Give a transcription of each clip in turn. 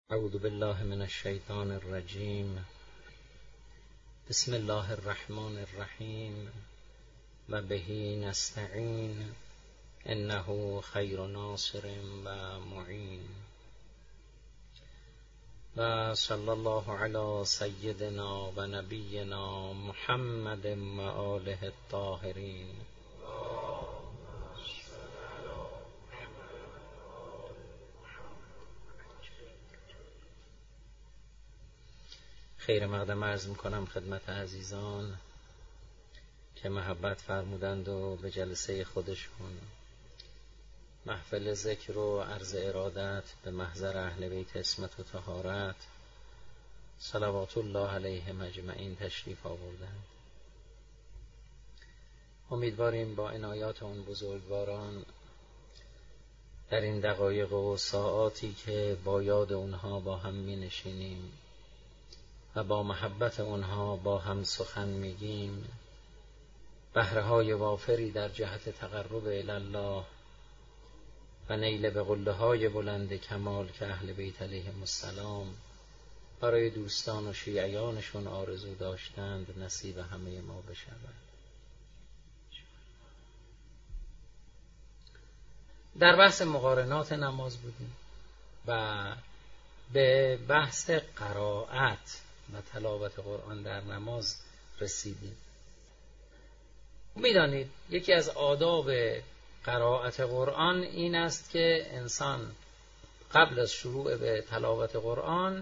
اعوذ بالله من الشیطان الرجیم. بسم الله الرحمن الرحیم و به نستعین انه خیر ناصر و معین. و صلی الله علی سیدنا و نبینا محمد و آله الطاهرین. خیر مقدم عرض میکنم خدمت عزیزان که محبت فرمودند و به جلسه خودشون محفل ذکر و عرض ارادت به محضر اهل بیت عصمت و طهارت صلوات الله علیهم اجمعین تشریف آوردند. امیدواریم با عنایات اون بزرگواران در این دقایق و ساعاتی که با یاد اونها با هم می نشینیم و با محبت اونها با هم سخن میگیم، بهره‌های وافری در جهت تقرب الی الله و نیل به قله‌های بلند کمال که اهل بیت علیهم السلام برای دوستان و شیعیانشون آرزو داشتند نصیب همه ما بشود. در بحث مقارنات نماز بودیم و به بحث قرائت و تلاوت قرآن در نماز رسیدیم. میدانید یکی از آداب قرائت قرآن این است که انسان قبل از شروع به تلاوت قرآن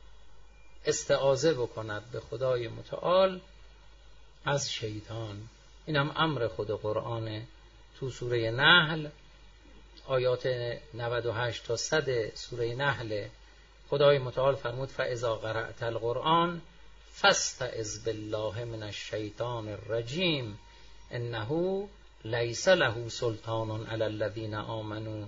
استعاذه بکند به خدای متعال از شیطان. این هم امر خود قرآن. تو سوره نحل آیات 98 تا 100 سوره نحل خدای متعال فرمود فاذا قرأت القرآن فاستعذ بالله من الشیطان الرجیم انه لیس له سلطان علی الذین آمنوا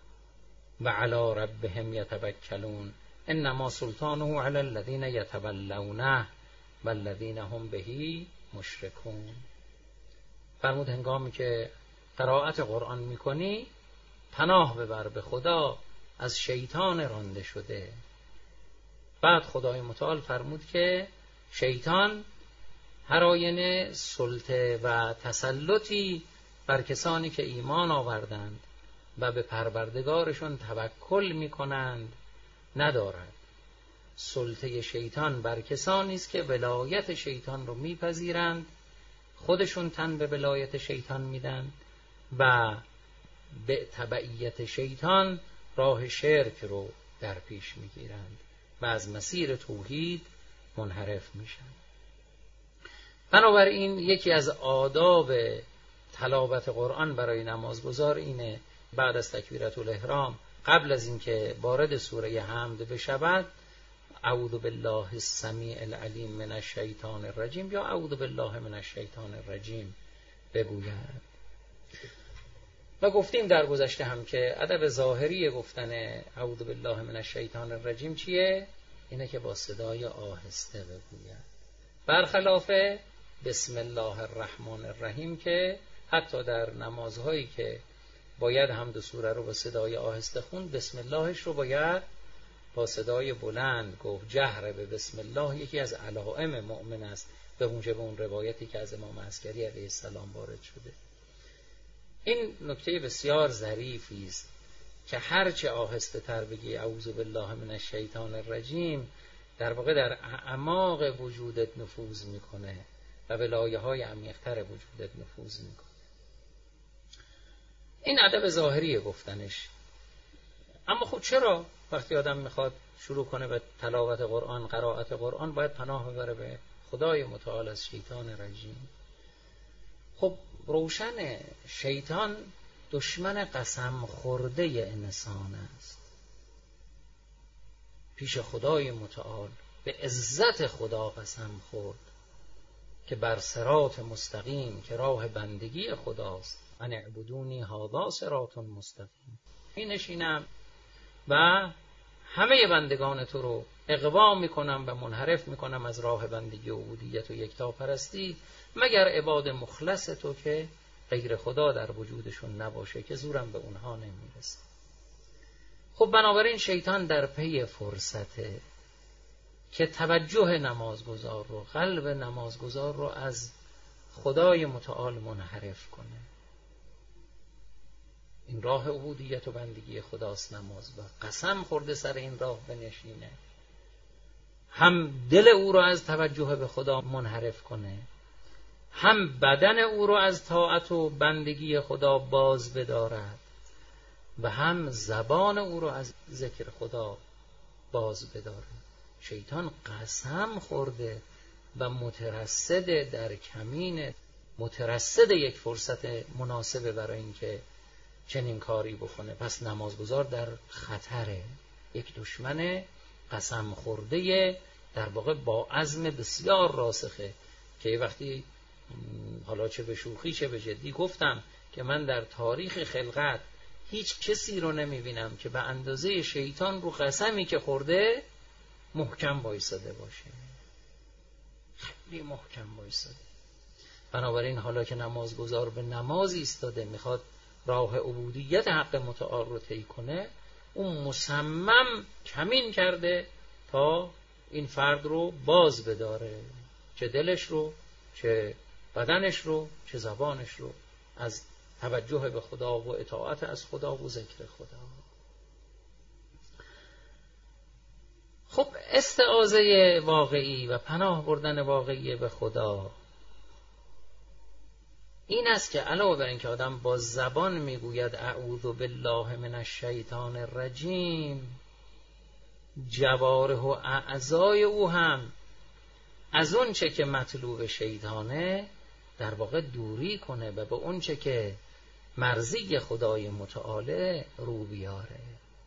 و علی ربهم یتوکلون انما سلطانه علی الذین یتولونه والذین هم به مشرکون. فرمود هنگامی که قرائت قرآن میکنی پناه ببر به خدا از شیطان رانده شده. بعد خدای متعال فرمود که شیطان هر آینه سلطه و تسلطی بر کسانی که ایمان آوردند و به پروردگارشون توکل میکنند ندارد. سلطه شیطان بر کسانی است که ولایت شیطان رو میپذیرند، خودشون تن به ولایت شیطان میدن و به تبعیت شیطان راه شرک رو در پیش میگیرند و از مسیر توحید منحرف میشن. بنابراین یکی از آداب تلاوت قرآن برای نمازگزار اینه بعد از تکبیرة الاحرام قبل از اینکه وارد سوره حمد بشود اعوذ بالله السمیع العلیم من الشیطان الرجیم یا اعوذ بالله من الشیطان الرجیم بگوید. و گفتیم در گذشته هم که ادب ظاهری گفتن اعوذ بالله من الشیطان الرجیم چیه؟ اینه که با صدای آهسته بگوید، برخلاف بسم الله الرحمن الرحیم که حتی در نمازهایی که باید حمد سوره رو با صدای آهسته خوند بسم اللهش رو باید با صدای بلند گفت. جهر به بسم الله یکی از علائم مؤمن است به موجب اون روایتی که از امام عسکری علیه السلام وارد شده. این نکته بسیار ظریفی است که هرچه آهسته تر بگی اعوذ بالله من الشیطان الرجیم در واقع در اعماق وجودت نفوذ میکنه و به لایه‌های عمیق‌تر وجودت نفوذ میکنه. این ادب ظاهری گفتنش. اما خب چرا وقتی آدم میخواد شروع کنه به تلاوت قرآن، قرائت قرآن، باید پناه ببره به خدای متعال از شیطان رجیم؟ خب روشن شیطان دشمن قسم خورده انسان است. پیش خدای متعال به عزت خدا قسم خورد که بر صراط مستقیم که راه بندگی خداست ان اعبدونی هذا صراط مستقیم نشینم و همه بندگان تو رو اغوا میکنم و منحرف میکنم از راه بندگی و عبودیت و یکتاپرستی مگر عباد مخلص تو که غیر خدا در وجودشون نباشه که زورم به اونها نمیرسه. خب بنابراین شیطان در پی فرصته که توجه نمازگزار رو، قلب نمازگزار رو از خدای متعال منحرف کنه. این راه عبودیت و بندگی خداست نماز، و قسم خورده سر این راه بنشینه، هم دل او رو از توجه به خدا منحرف کنه، هم بدن او رو از طاعت و بندگی خدا باز بدارد، و هم زبان او رو از ذکر خدا باز بداره. شیطان قسم خورده و مترصد در کمین، مترصد یک فرصت مناسبه برای اینکه چنین کاری بکنه. پس نمازگزار در خطره، یک دشمن قسم خورده، در واقع با عزم بسیار راسخه، که وقتی حالا چه به شوخی چه به جدی گفتم که من در تاریخ خلقت هیچ کسی رو نمیبینم که به اندازه شیطان رو قسمی که خورده محکم وایساده باشه، خیلی محکم وایساده. بنابراین حالا که نمازگزار به نماز ایستاده، میخواد راه عبودیت حق متعال رو طی کنه، اون مصمم کمین کرده تا این فرد رو باز بداره، چه دلش رو، چه بدنش رو، چه زبانش رو، از توجه به خدا و اطاعت از خدا و ذکر خدا. خب استعاذه واقعی و پناه بردن واقعی به خدا این است که علاوه بر اینکه آدم با زبان میگوید اعوذ بالله من الشیطان الرجیم، جوارح و اعضای او هم از اون چه که مطلوب شیطانه در واقع دوری کنه و به اون چه که مرضی خدای متعال رو بیاره.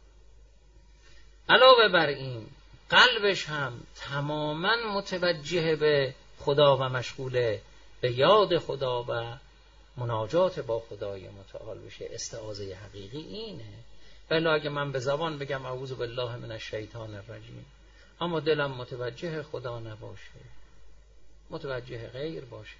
علاوه بر این قلبش هم تماما متوجه به خدا و مشغول به یاد خدا و مناجات با خدای متعال بشه. استعاذه حقیقی اینه. ولی اگه من به زبان بگم اعوذ بالله من الشیطان الرجیم، اما دلم متوجه خدا نباشه، متوجه غیر باشه،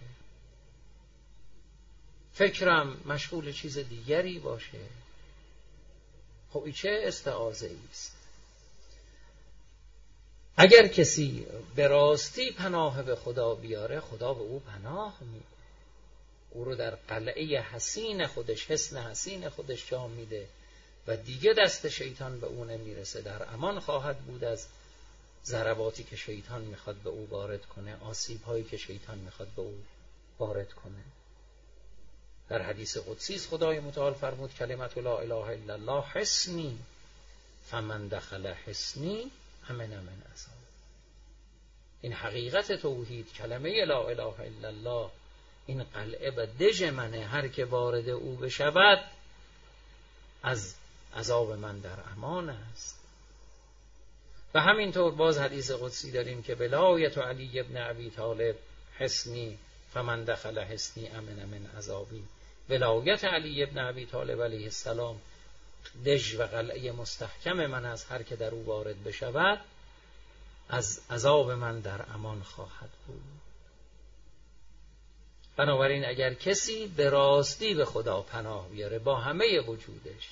فکرم مشغول چیز دیگری باشه، خب این چه استعاذه‌ای است؟ اگر کسی به راستی پناه به خدا بیاره، خدا به او پناه میده، او رو در قلعه حصین خودش، حصن حصین خودش جا میده و دیگه دست شیطان به او نمیرسه، در امان خواهد بود از ضرباتی که شیطان میخواد به او وارد کنه، آسیب هایی که شیطان میخواد به او وارد کنه. در حدیث قدسی خدای متعال فرمود کلمت لا اله الا الله حصنی فمن دخل حصنی امن من عذاب. این حقیقت توحید، کلمه لا اله الا الله، این قلعه و دژ منه، هر که وارد او بشود از عذاب من در امان است. و همینطور باز حدیث قدسی داریم که ولایت علی ابن ابی طالب حصنی فمن دخل حصنی امن من عذابی. ولایت علی ابن ابی طالب علیه السلام دژ و قلعه مستحکم من از هر که در او وارد بشود از عذاب من در امان خواهد بود. بنابراین اگر کسی به راستی به خدا پناه بیاره با همه وجودش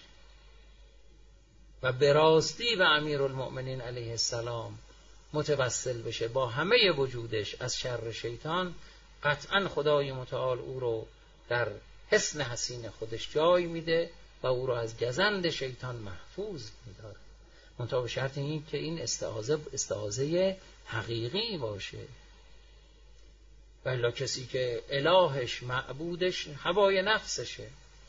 و به راستی به امیرالمؤمنین علیه السلام متوسل بشه با همه وجودش از شر شیطان، قطعا خدای متعال او رو در حصن حصین خودش جای میده و او رو از گزند شیطان محفوظ میداره. منتها به شرط این که این استعاذه حقیقی باشه. ولی کسی که الهش معبودش هوای نفسشه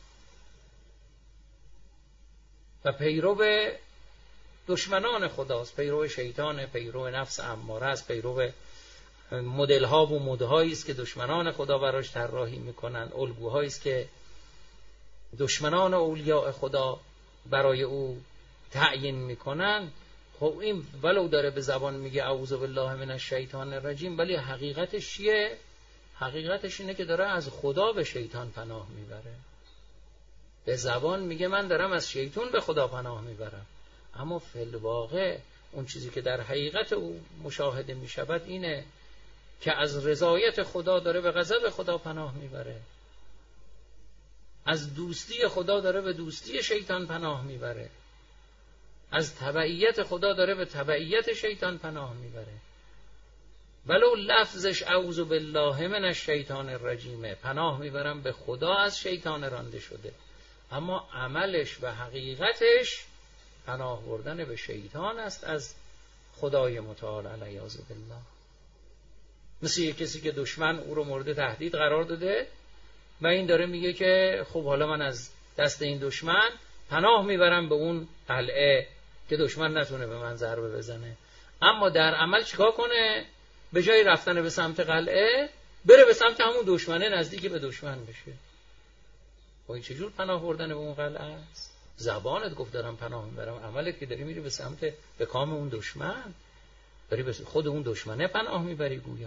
و پیرو دشمنان خداست، پیرو شیطان، پیرو نفس اماره است، پیرو مدل ها و مدهایی است که دشمنان خدا براش طراحی میکنن، الگوهایی است که دشمنان اولیاء خدا برای او تعیین میکنن. خب این ولو داره به زبان میگه اعوذ بالله من الشیطان الرجیم، ولی حقیقتش چیه؟ حقیقتش اینه که داره از خدا به شیطان پناه میبره. به زبان میگه من دارم از شیطان به خدا پناه میبرم، اما فی الواقع اون چیزی که در حقیقت او مشاهده میشود اینه که از رضایت خدا داره به غضب خدا پناه میبره، از دوستی خدا داره به دوستی شیطان پناه میبره. از تبعیت خدا داره به تبعیت شیطان پناه میبره. ولو لفظش اعوذ بالله من الشیطان الرجیمه، پناه میبرم به خدا از شیطان رانده شده، اما عملش و حقیقتش پناه بردن به شیطان است از خدای متعال علیاذ بالله. مثل یک کسی که دشمن او رو مورد تهدید قرار داده و این داره میگه که خب حالا من از دست این دشمن پناه میبرم به اون قلعه که دشمن نتونه به من ضربه بزنه، اما در عمل چیکار کنه؟ به جای رفتن به سمت قلعه بره به سمت همون دشمنه، نزدیک به دشمن بشه. و این چجور پناه بردن به اون قلعه است؟ زبانت گفت دارم پناه میبرم، عملت که داری میری به سمت به کام اون دشمن، داری به خود اون دشمنه پناه میبری گویا.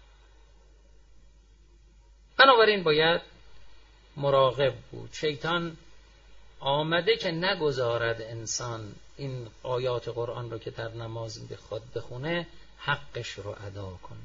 بنابراین باید مراقب بود. شیطان آمده که نگذارد انسان این آیات قرآن رو که در نماز بخواد بخونه حقش رو ادا کنه.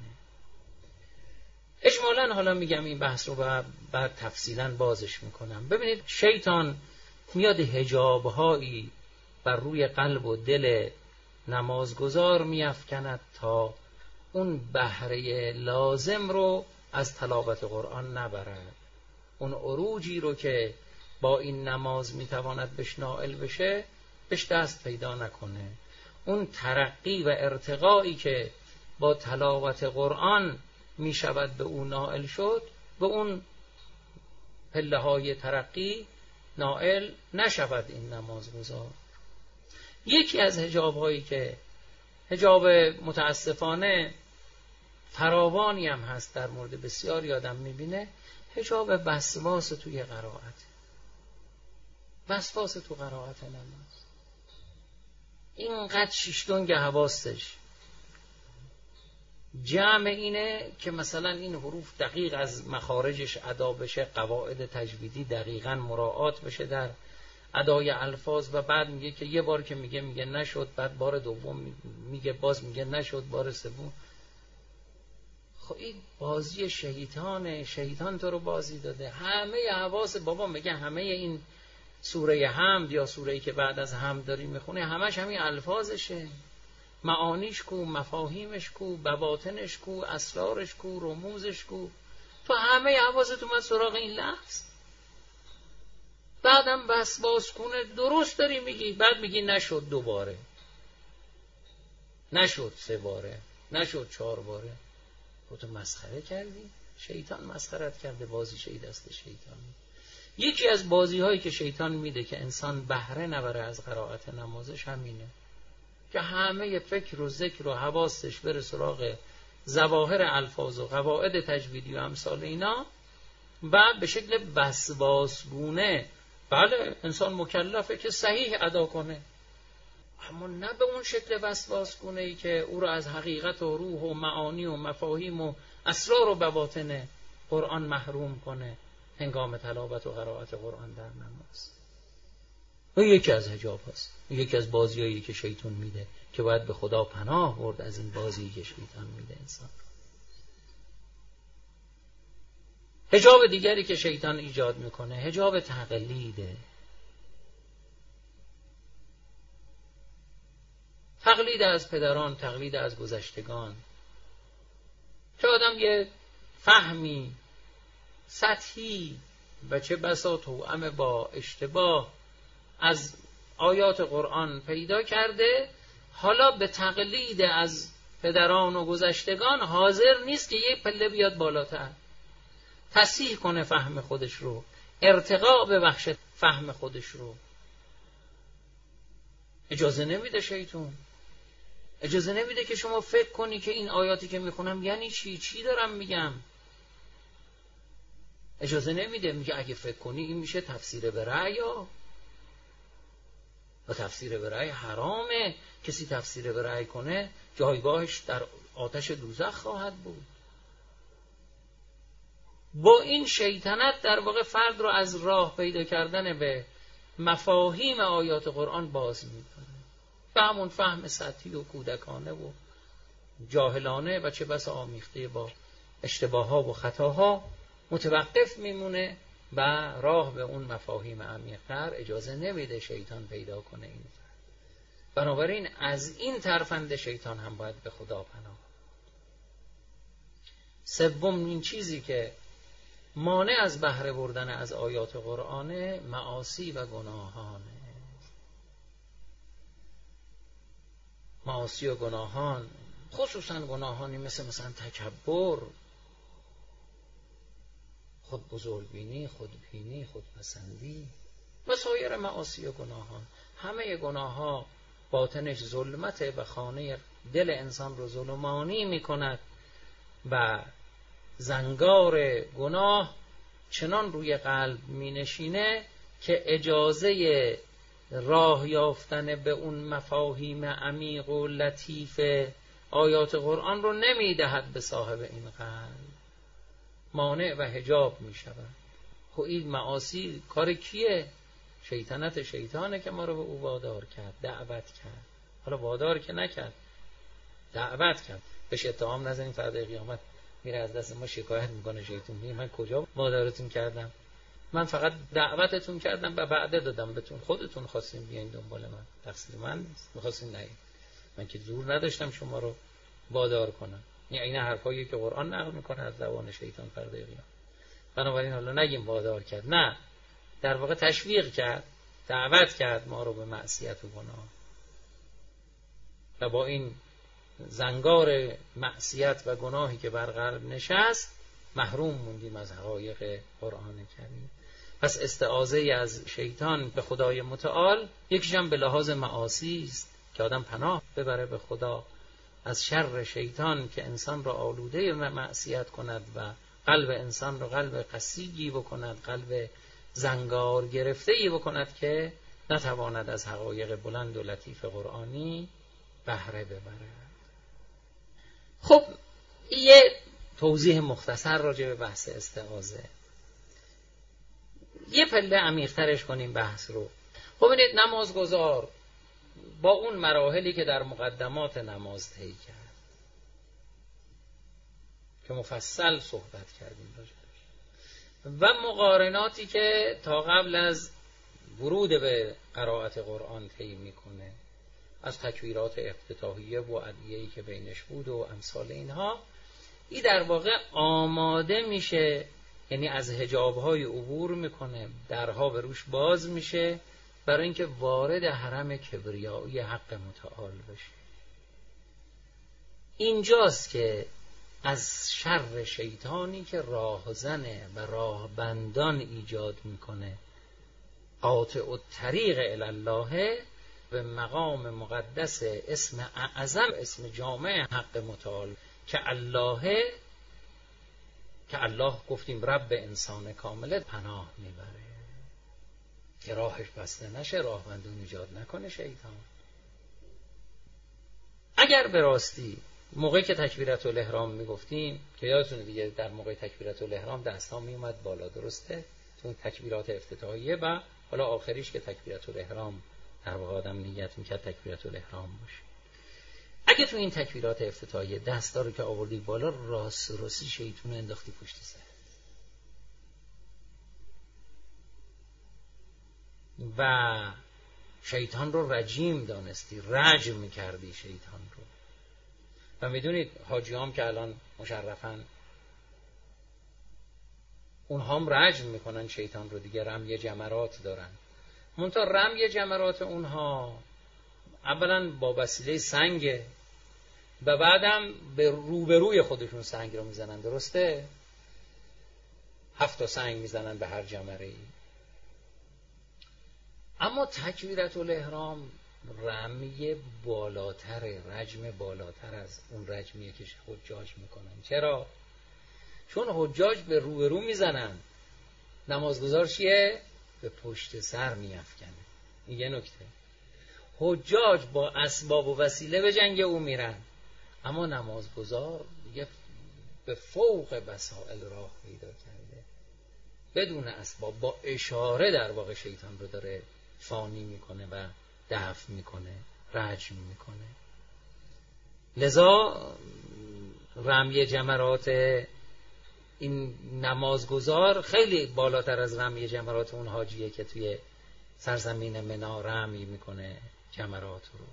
اجمالاً حالا میگم این بحث رو بعد تفصیلاً بازش میکنم. ببینید شیطان میاد حجاب‌هایی بر روی قلب و دل نمازگزار میافکند تا اون بهره لازم رو از تلاوت قرآن نبرد، اون عروجی رو که با این نماز میتواند بهش نائل بشه بهش دست پیدا نکنه، اون ترقی و ارتقایی که با تلاوت قرآن میشود به اون نائل شد به اون پله های ترقی نائل نشود این نمازگزار. یکی از حجاب هایی که حجاب متاسفانه فراوانی هم هست در مورد بسیاری آدم میبینه، حجاب وسواس توی قرائت، وسواس تو قرائت نماز. اینقدر شیشتونگ حواسش جمع اینه که مثلا این حروف دقیق از مخارجش ادا بشه، قواعد تجویدی دقیقاً مراعات بشه در ادای الفاظ، و بعد میگه که یه بار که میگه نشد، بعد بار دوم میگه باز میگه نشد، بار سوم. خب این بازی شیطان تو رو بازی داده. همه حواس بابا میگه همه این سوره حمد یا سوره‌ای که بعد از حمد داری میخونه همش همین الفاظشه، معانیش کو، مفاهیمش کو، بواطنش کو، اسرارش کو، رموزش کو، تو همه حواست اومد سراغ این لفظ. بعدم وسواس کنه درست داری میگی، بعد میگی نشد 2 باره، نشد 3 باره، نشد 4 باره. تو مسخره کردی؟ شیطان مسخرت کرده، بازی شید دست شیطانی. یکی از بازی هایی که شیطان میده که انسان بهره نبره از قرائت نمازش همینه که همه فکر و ذکر و حواسش بره سراغ ظواهر الفاظ و قواعد تجویدی و امثال اینا و به شکل وسواسگونه. بله انسان مکلفه که صحیح ادا کنه، اما نه به اون شکل وسواسگونه ای که او رو از حقیقت و روح و معانی و مفاهیم و اسرار و بواطن قرآن محروم کنه هنگام تلاوت و قرائت قرآن در نماز. و یکی از حجاب هست، یکی از بازیایی که شیطان میده که باید به خدا پناه برد از این بازی که شیطان میده انسان. حجاب دیگری که شیطان ایجاد میکنه حجاب تقلیده. تقلید از پدران، تقلید از گذشتگان، که آدم یه فهمی سطحی و چه بسا توأم با اشتباه از آیات قرآن پیدا کرده، حالا به تقلید از پدران و گذشتگان حاضر نیست که یک پله بیاد بالاتر، تصحیح کنه فهم خودش رو، ارتقا ببخش فهم خودش رو. اجازه نمیده شیطان، اجازه نمیده که شما فکر کنی که این آیاتی که میخونم یعنی چی دارم میگم. اجازه نمیده، میگه اگه فکر کنی این میشه تفسیر به رأی، و تفسیر به رأی حرامه. کسی تفسیر به رأی کنه جایگاهش در آتش دوزخ خواهد بود. با این شیطنت در واقع فرد رو از راه پیدا کردن به مفاهیم آیات قرآن باز میکنه، به همون فهم سطحی و کودکانه و جاهلانه و چه بس آمیخته با اشتباهات و خطاها متوقف میمونه و راه به اون مفاهیم عمیق‌تر اجازه نمیده شیطان پیدا کنه این فرد. بنابراین از این ترفند شیطان هم باید به خدا پناه. سوم این چیزی که مانع از بهره بردن از آیات قرآن معاصی و گناهانه. معاصی و گناهان، خصوصا گناهانی مثلا تکبر، خود بزرگبینی، خودبینی، خودپسندی و سایر معاصی و گناهان. همه گناه ها باطنش ظلمته و خانه دل انسان رو ظلمانی می کند و زنگار گناه چنان روی قلب می نشینه که اجازه راه یافتن به اون مفاهیم عمیق و لطیف آیات قرآن رو نمی دهد به صاحب این قلب، مانع و حجاب می شود. خب این معاصی کار کیه؟ شیطنت شیطانه که ما رو به او وادار کرد، دعوت کرد. حالا وادار که نکرد، دعوت کرد. بهش اتهام نزنیم فردا قیامت میره از دست ما شکایت میکنه شیطان، میگه من کجا وادارتون کردم؟ من فقط دعوتتون کردم و وعده دادم بهتون، خودتون خواستین بیاین دنبال من، تقصیر من نیست، می‌خواستین نیاین. من که زور نداشتم شما رو وادار کنم. این حرفایی که قرآن نقل میکنه از زبان شیطان فردای قیامت. بنابراین حالا نگیم وادار کرد، نه، در واقع تشویق کرد، دعوت کرد ما رو به معصیت و گناه و با این زنگار معصیت و گناهی که بر قلب نشست محروم موندیم از حقایق قرآن کریم. پس استعاذه از شیطان به خدای متعال یکیش هم به لحاظ معاصی است که آدم پناه ببره به خدا از شر شیطان که انسان را آلوده معصیت کند و قلب انسان را قلب قسیگی بکند، قلب زنگار گرفته‌ای بکند که نتواند از حقایق بلند و لطیف قرآنی بهره ببرد. خب یه توضیح مختصر راجع به بحث استعاذه، یه پله عمیق‌ترش کنیم بحث رو. خب ببینید نمازگزار با اون مراحلی که در مقدمات نماز طی کرد که مفصل صحبت کردیم راجعش و مقارناتی که تا قبل از ورود به قرائت قرآن طی میکنه، از تکبیرات افتتاحیه و ادعیه‌ای که بینش بود و امثال اینها، این در واقع آماده میشه، یعنی از حجاب‌های عبور میکنه، درها به روش باز میشه برای اینکه وارد حرم کبریایی حق متعال بشه. اینجاست که از شر شیطانی که راهزنه و راهبندان ایجاد میکنه، قاطع الطریق الی الله، به مقام مقدس اسم اعظم، اسم جامع حق متعال که الله گفتیم رب انسان کامله، پناه میبره که راهش بسته نشه، راهبندون ایجاد نکنه شیطان. اگر به راستی موقعی که تکبیرت الاحرام میگفتیم که یادتونه دیگه، در موقع تکبیرت الاحرام دست ها میومد بالا، درسته؟ تو تکبیرات افتتاحیه و حالا آخریش که تکبیرت الاحرام در واقع آدم نیت میکرد تکبیرت الاحرام باشه. اگه تو این تکبیرات افتتاحیه دستا رو که آوردی بالا، راستی شیطون انداختی پشت سر و شیطان رو رجیم دانستی، رجم میکردی شیطان رو. و میدونید حاجیام که الان مشرفن، اونها هم رجم میکنن شیطان رو دیگه، رمی جمرات دارن. منتها رمی جمرات اونها اولا با وسیله سنگه و بعدم به روبروی خودشون سنگ رو میزنن، درسته؟ 7 سنگ میزنن به هر جمره ای. اما تکبیرت الاحرام رمی بالاتره، رجم بالاتر از اون رجمیه که حجاج میکنن. چرا؟ چون حجاج به روبرو میزنن، نمازگزار چیه؟ به پشت سر میافکنه. این یه نکته. حجاج با اسباب و وسیله به جنگ او میرن، اما نمازگزار دیگه به فوق وسائل راه پیدا کرده، بدون اسباب، با اشاره در واقع شیطان رو داره فانی میکنه و دفع میکنه، رجم میکنه. لذا رمی جمرات این نمازگزار خیلی بالاتر از رمی جمرات اون حاجیه که توی سرزمین منا رمی میکنه جمرات رو.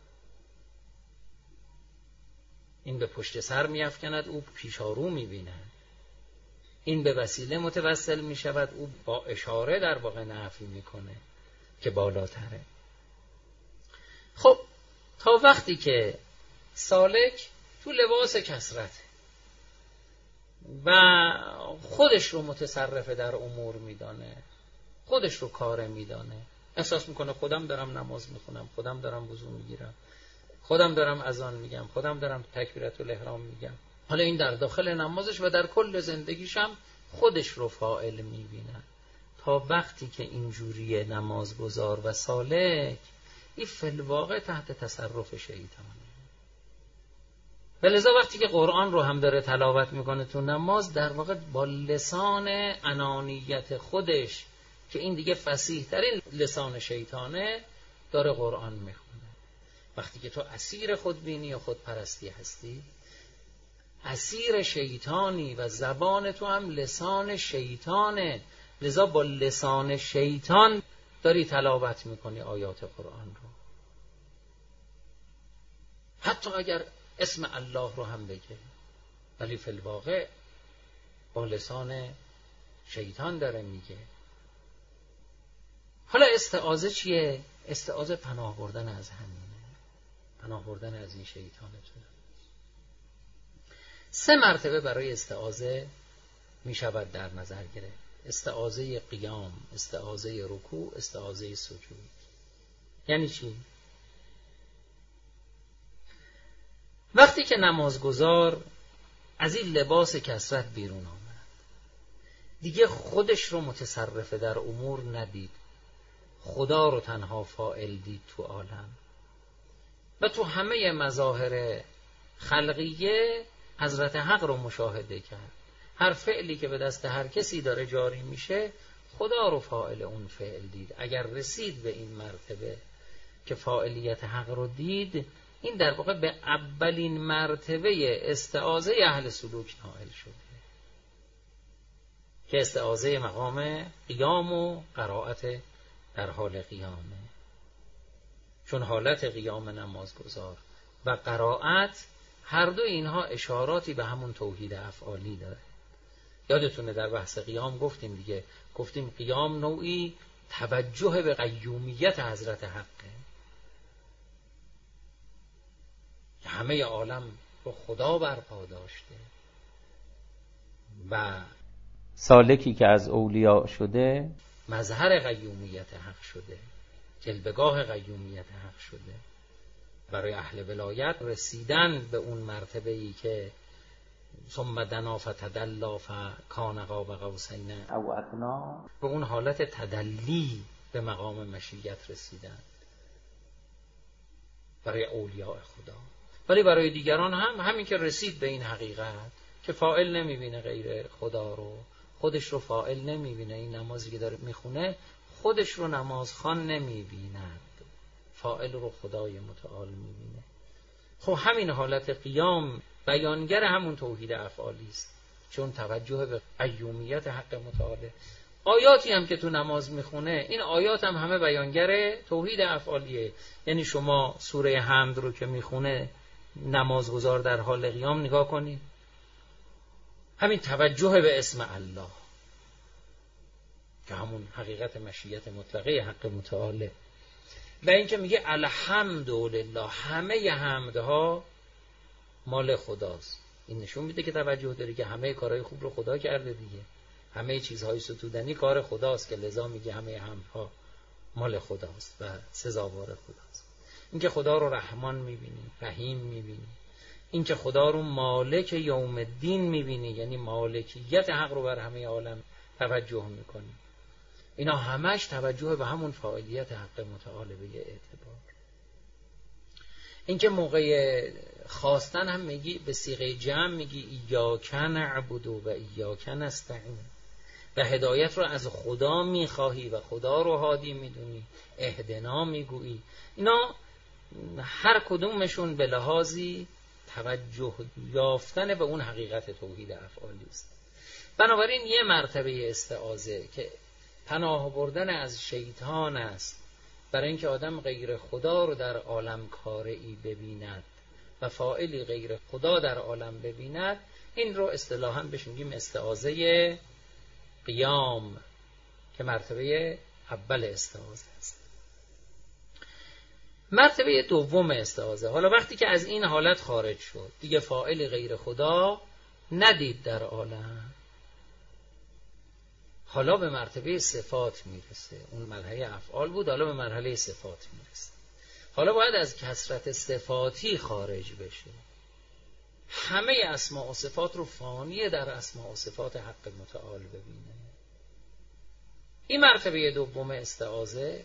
این به پشت سر می‌افکند، او پیشارو می‌بیند. این به وسیله متوسل می‌شود، او با اشاره در واقع نفی می‌کنه که بالاتره. خب تا وقتی که سالک تو لباس کثرته و خودش رو متصرف در امور میدانه، خودش رو کاره میدانه، احساس میکنه خودم دارم نماز میخونم، خودم دارم وضو میگیرم، خودم دارم اذان میگم، خودم دارم تکبیرت الاحرام میگم، حالا این در داخل نمازش و در کل زندگیش هم خودش رو فاعل میبینه. تا وقتی که اینجوری نمازگزار و سالک، این فی الواقع تحت تصرف شیطانه. ولذا وقتی که قرآن رو هم داره تلاوت میکنه تو نماز، در واقع با لسان انانیت خودش که این دیگه فصیح ترین لسان شیطانه داره قرآن میخونه. وقتی که تو اسیر خودبینی و خودپرستی هستی، اسیر شیطانی و زبان تو هم لسان شیطانه، لذا با لسان شیطان داری تلاوت میکنی آیات قرآن رو. حتی اگر اسم الله رو هم بگه، ولی فی الواقع با لسان شیطان داره میگه. حالا استعاذه چیه؟ استعاذه پناه بردن از همینه، پناه بردن از این شیطانتونه. 3 مرتبه برای استعاذه میشود در نظر گرفت: استعاذه قیام، استعاذه رکوع، استعاذه سجود. یعنی چی؟ وقتی که نمازگزار از این لباس کثرت بیرون آمد، دیگه خودش رو متصرف در امور ندید، خدا رو تنها فاعل دید تو عالم و تو همه مظاهر خلقیه حضرت حق رو مشاهده کرد. هر فعلی که به دست هر کسی داره جاری میشه، خدا رو فاعل اون فعل دید. اگر رسید به این مرتبه که فاعلیت حق رو دید، این در واقع به اولین مرتبه استعاذه اهل سلوک نائل شده که استعاذه مقام قیام و قرائت در حال قیامه. چون حالت قیام نمازگزار و قرائت هر دو اینها اشاراتی به همون توحید افعالی داره. یادتونه در بحث قیام گفتیم دیگه، گفتیم قیام نوعی توجه به قیومیت حضرت حقه، که همه عالم رو خدا برپا داشته و سالکی که از اولیاء شده مظهر قیومیت حق شده، جلوه‌گاه قیومیت حق شده. برای اهل ولایت رسیدن به اون مرتبه‌ای که ثم دنا فتدلی فکان قاب قوسین او ادنی، به اون حالت تدلی به مقام مشیت رسیدن برای اولیاء خدا. ولی برای دیگران هم همین که رسید به این حقیقت که فاعل نمیبینه غیر خدا رو، خودش رو فاعل نمیبینه، این نمازی که داره میخونه خودش رو نمازخوان نمیبیند، فاعل رو خدای متعال میبینه. خب همین حالت قیام بیانگر همون توحید افعالی است، چون توجه به قیومیت حق متعاله. آیاتی هم که تو نماز میخونه، این آیات هم همه بیانگر توحید افعالیه. یعنی شما سوره حمد رو که میخونه نمازگزار در حال قیام، نگاه کنید، همین توجه به اسم الله که همون حقیقت مشیت مطلقه حق متعاله و این که میگه الحمدلله، همه حمدها مال خداست. این نشون میده که توجه داره که همه کارهای خوب رو خدا کرده دیگه، همه چیزهای ستودنی کار خداست، که لذا میگه همه حمدها مال خداست و سزاوار خداست. این که خدا رو رحمان میبینی، رحیم میبینی، این که خدا رو مالک یوم الدین میبینی، یعنی مالکیت حق رو بر همه عالم توجه میکنی، اینا همش توجه به همون فاعلیت حق متعال به یه اعتبار. این که موقع خواستن هم میگی به صیغه جمع، میگی ایاک نعبد و ایاک نستعین، و هدایت رو از خدا میخواهی و خدا رو هادی میدونی، اهدنا میگویی. اینا هر کدومشون به لحاظی توجه یافتن به اون حقیقت توحید افعالی است. بنابراین یه مرتبه استعاذه که پناه بردن از شیطان است برای اینکه آدم غیر خدا رو در عالم کارعی ببیند و فاعلی غیر خدا در عالم ببیند، این رو اصطلاحاً بهش میگیم استعاذه قیام که مرتبه اول استعاذه است. مرتبه دوم استعاذه، حالا وقتی که از این حالت خارج شد، دیگه فاعل غیر خدا ندید در عالم، حالا به مرتبه صفات میرسه. اون مرحله افعال بود، حالا به مرحله صفات میرسه. حالا باید از کثرت صفاتی خارج بشه، همه اسماء و صفات رو فانیه در اسماء و صفات حق متعال ببینه. این مرتبه دوم استعاذه،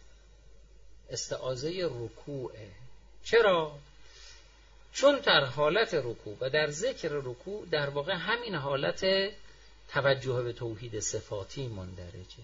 استعاذه رکوعه. چرا؟ چون در حالت رکوع و در ذکر رکوع در واقع همین حالت توجه به توحید صفاتی مندرجه.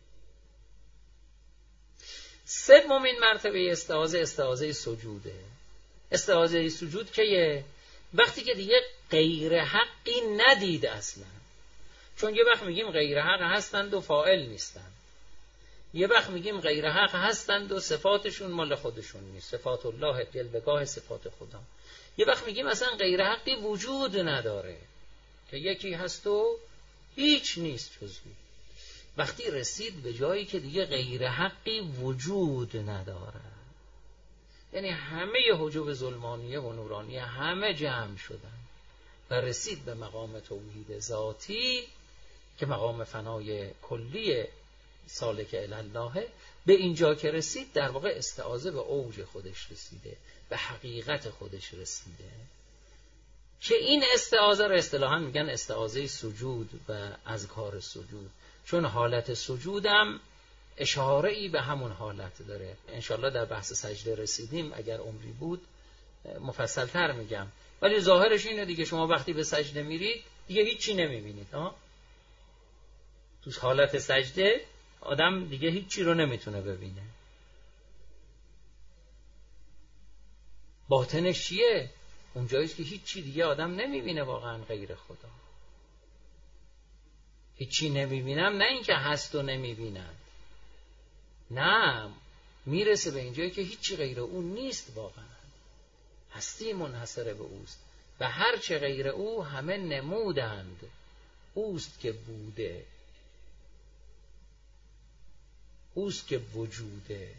سومین مرتبه استعاذه، استعاذه سجوده. استعاذه سجود که وقتی که دیگه غیر حقی ندید اصلا، چون یه وقت میگیم غیر حق هستند و فاعل نیستند، یه وقت میگیم غیر حق هستند و صفاتشون مال خودشون نیست، صفات الله جلوگاه صفات خدا. یه وقت میگیم اصلا غیر حقی وجود نداره، که یکی هست و هیچ نیست جزوی. وقتی رسید به جایی که دیگه غیر حقی وجود نداره، یعنی همه حجب ظلمانیه و نورانیه همه جمع شدن و رسید به مقام توحید ذاتی که مقام فنای کلی سالک الله، به اینجا که رسید در واقع استعاذه به اوج خودش رسیده، به حقیقت خودش رسیده، که این استعاذه رو اصطلاحاً میگن استعاذه سجود و اذکار سجود، چون حالت سجودم اشاره‌ای به همون حالت داره. انشالله در بحث سجده رسیدیم، اگر عمری بود مفصل تر میگم، ولی ظاهرش اینه دیگه، شما وقتی به سجده میرید دیگه هیچی نمیبینید. تو حالت سجده آدم دیگه هیچی رو نمیتونه ببینه. باطنش چیه؟ اونجاییست که هیچی دیگه آدم نمیبینه واقعا غیر خدا. هیچی نمیبینم، نه اینکه هست و نمیبینم، نه، میرسه به اینجایی که هیچی غیر او نیست واقعا. هستی منحصر به اوست و هر چه غیر او همه نمودند، اوست که بوده، اوست که وجوده،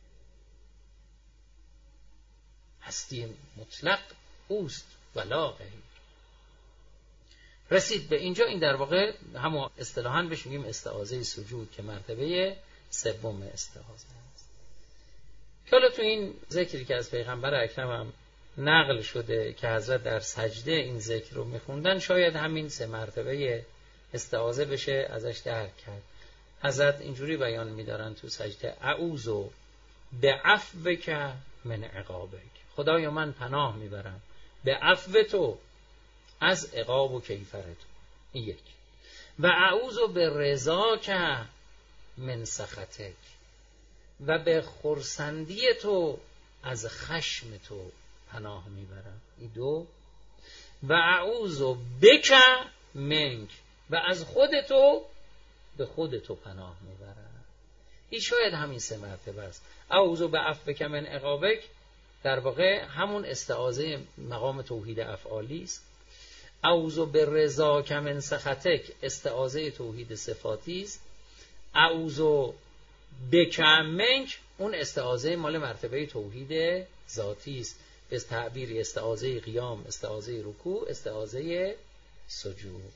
هستی مطلق اوست ولا غیر. رسید به اینجا، این در واقع همون اصطلاحاً بهش میگیم استعاذه سجود که مرتبه سوم استعاذه است. که حالا تو این ذکری که از پیغمبر اکرم هم نقل شده که حضرت در سجده این ذکر رو میخوندن، شاید همین 3 مرتبه استعاذه بشه ازش درک کرد. حضرت اینجوری بیان میدارن تو سجده: اعوذ بعفوک من عقابک، خدایا من پناه میبرم به عفو تو از عقاب و کیفر تو. این یک. و اعوذ برضاک من سخطک، و به خرسندی تو از خشم تو پناه میبرم. این 2. و اعوذ بک منک، و از خودتو به خودتو پناه میبرم. این شاید همین 3 مرتبه است. اعوذ بعفوک من عقابک در واقع همون استعاذه مقام توحید افعالی است. اعوذ برضاک من سخطک استعاذه توحید صفاتی است. اعوذ بک منک اون استعاذه مال مرتبه توحید ذاتی است، به تعبیر استعاذه قیام، استعاذه رکوع، استعاذه سجود.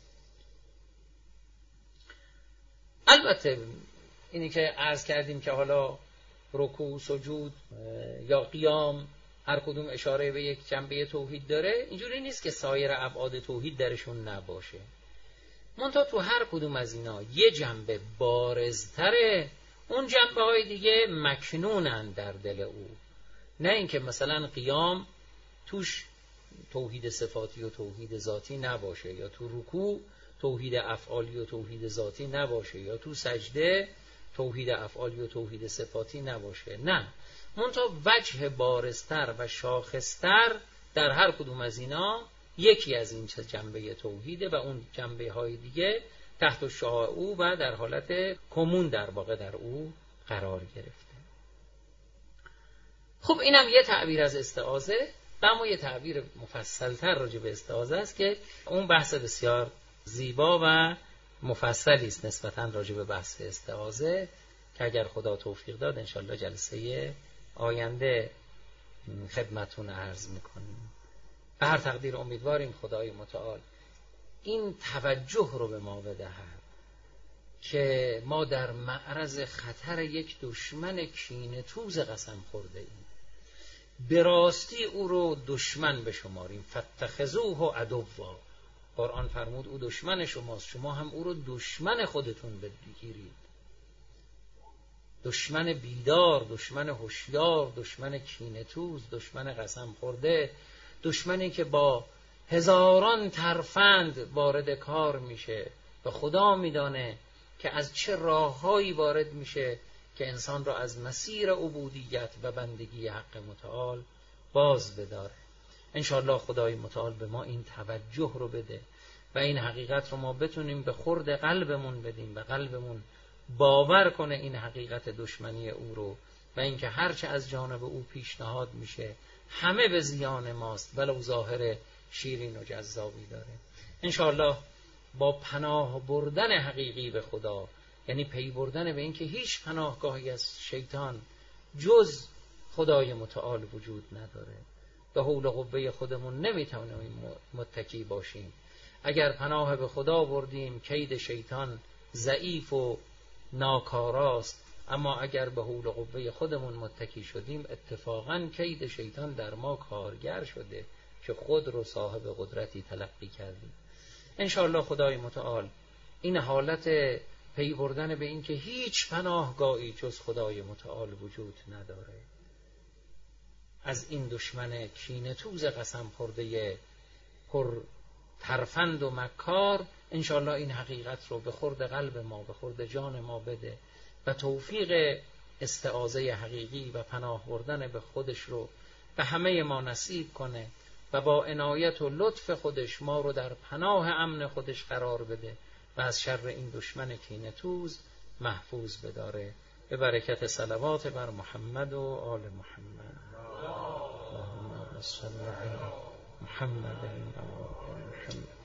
البته اینی که عرض کردیم که حالا رکوع، سجود یا قیام هر کدوم اشاره به یک جنبه توحید داره، اینجوری نیست که سایر ابعاد توحید درشون نباشه. منتها تو هر کدوم از اینا یه جنبه بارزتره، اون جنبه های دیگه مکنونن در دل او. نه اینکه مثلا قیام توش توحید صفاتی و توحید ذاتی نباشه، یا تو رکوع توحید افعالی و توحید ذاتی نباشه، یا تو سجده توحید افعالی و توحید صفاتی نباشه. نه، منتها وجه بارزتر و شاخصتر در هر کدوم از اینا یکی از این جنبه توحیده و اون جنبه های دیگه تحت شعاع او و در حالت کمون در واقع در او قرار گرفته. خب اینم یه تعبیر از استعاذه. و اما یه تعبیر مفصل‌تر راجع به استعاذه است که اون بحث بسیار زیبا و مفصلی است نسبتاً راجع به بحث استعاذه که اگر خدا توفیق داد انشالله جلسه آینده خدمتون عرض میکنیم. به هر تقدیر امیدواریم خدای متعال این توجه رو به ما بدهد که ما در معرض خطر یک دشمن کینه‌توز قسم خورده ایم. به راستی او رو دشمن بشماریم. فاتخذوه عدوا. قرآن فرمود او دشمن شماست، شما هم او رو دشمن خودتون بگیرید. دشمن بیدار، دشمن هوشیار، دشمن کینه‌توز، دشمن قسم خورده، دشمنی که با هزاران ترفند وارد کار میشه و خدا میدانه که از چه راههایی وارد میشه که انسان را از مسیر عبودیت و بندگی حق متعال باز بداره. انشاءالله خدای متعال به ما این توجه رو بده و این حقیقت رو ما بتونیم به خورد قلبمون بدیم و قلبمون باور کنه این حقیقت دشمنی او رو و اینکه هرچه از جانب او پیشنهاد میشه همه به زیان ماست ولو ظاهر شیرین و جذابی داره. انشاءالله با پناه بردن حقیقی به خدا، یعنی پی بردن به اینکه هیچ پناهگاهی از شیطان جز خدای متعال وجود نداره، به حول و قوه خودمون نمیتونیم متکی باشیم. اگر پناه به خدا بردیم کید شیطان ضعیف و ناکاراست، اما اگر به حول و قوه خودمون متکی شدیم اتفاقاً کید شیطان در ما کارگر شده که خود رو صاحب قدرتی تلقی کردیم. انشاءالله خدای متعال این حالت پی بردن به این که هیچ پناهگاهی جز خدای متعال وجود نداره، از این دشمن کینه‌توز قسم خورده پر ترفند و مکار انشاءالله این حقیقت رو به خورد قلب ما، به خورد جان ما بده و توفیق استعاذه حقیقی و پناه بردن به خودش رو به همه ما نصیب کنه و با عنایت و لطف خودش ما رو در پناه امن خودش قرار بده و از شر این دشمن کینه‌توز محفوظ بداره. به برکت صلوات بر محمد و آل محمد. اللهم صل علی محمد و آل محمد.